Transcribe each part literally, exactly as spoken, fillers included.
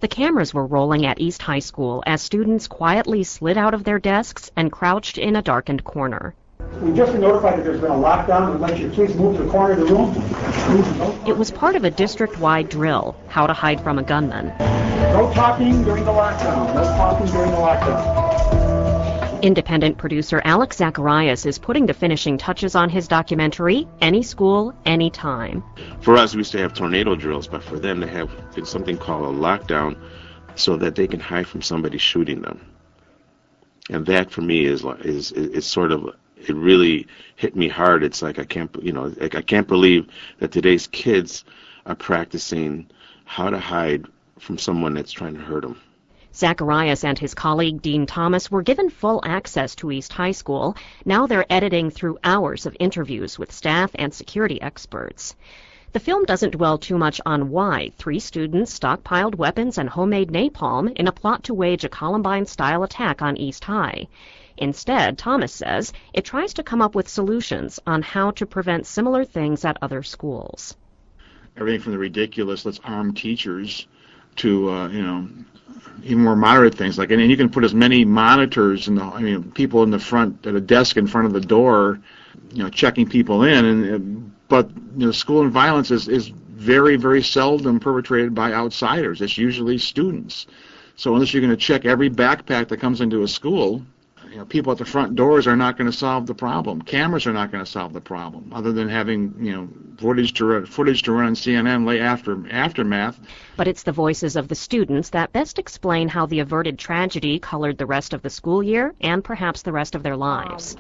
The cameras were rolling at East High School as students quietly slid out of their desks and crouched in a darkened corner. We've just been notified that there's been a lockdown and let you please move to the corner of the room. It was part of a district-wide drill, how to hide from a gunman. No talking during the lockdown. No talking during the lockdown. Independent producer Alex Zacharias is putting the finishing touches on his documentary, Any School, Anytime. For us, we used to have tornado drills, but for them to have something called a lockdown so that they can hide from somebody shooting them. And that, for me, is is is sort of, it really hit me hard. It's like I can't, you know, like I can't believe that today's kids are practicing how to hide from someone that's trying to hurt them. Zacharias and his colleague Dean Thomas were given full access to East High School. Now they're editing through hours of interviews with staff and security experts. The film doesn't dwell too much on why three students stockpiled weapons and homemade napalm in a plot to wage a Columbine-style attack on East High. Instead, Thomas says, it tries to come up with solutions on how to prevent similar things at other schools. Everything from the ridiculous, let's arm teachers, to, uh, you know, even more moderate things. Like, and you can put as many monitors in the, I mean, people in the front, at a desk in front of the door, you know, checking people in. And but you know, school and violence is, is very, very seldom perpetrated by outsiders. It's usually students. So unless you're going to check every backpack that comes into a school, you know, people at the front doors are not going to solve the problem. Cameras are not going to solve the problem, other than having, you know, footage to run, footage to run on C N N late after aftermath. But it's the voices of the students that best explain how the averted tragedy colored the rest of the school year and perhaps the rest of their lives.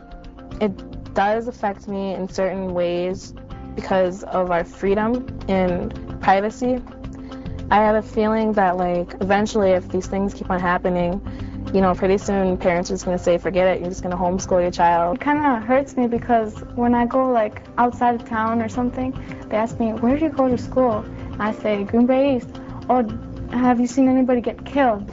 It does affect me in certain ways because of our freedom and privacy. I have a feeling that, like, eventually, if these things keep on happening, you know, pretty soon parents are just going to say, forget it, you're just going to homeschool your child. It kind of hurts me because when I go, like, outside of town or something, they ask me, where do you go to school? I say, Green Bay East. Or, have you seen anybody get killed?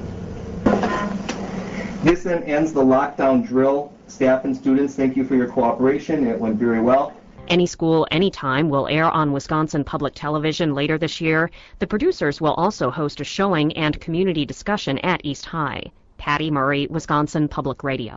This then ends the lockdown drill. Staff and students, thank you for your cooperation. It went very well. Any School, Anytime will air on Wisconsin Public Television later this year. The producers will also host a showing and community discussion at East High. Patty Murray, Wisconsin Public Radio.